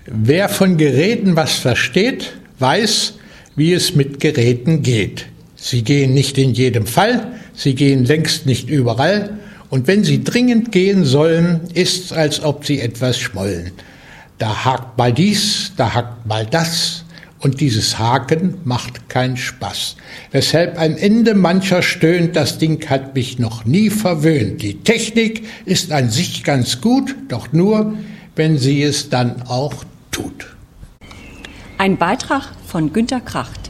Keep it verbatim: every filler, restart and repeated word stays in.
Wer von Geräten was versteht, weiß, wie es mit Geräten geht. Sie gehen nicht in jedem Fall, sie gehen längst nicht überall, und wenn sie dringend gehen sollen, ist's, als ob sie etwas schmollen. Da hakt mal dies, da hakt mal das, und dieses Haken macht keinen Spaß. Weshalb am Ende mancher stöhnt, das Ding hat mich noch nie verwöhnt. Die Technik ist an sich ganz gut, doch nur, wenn sie es dann auch tut. Ein Beitrag von Günter Kracht.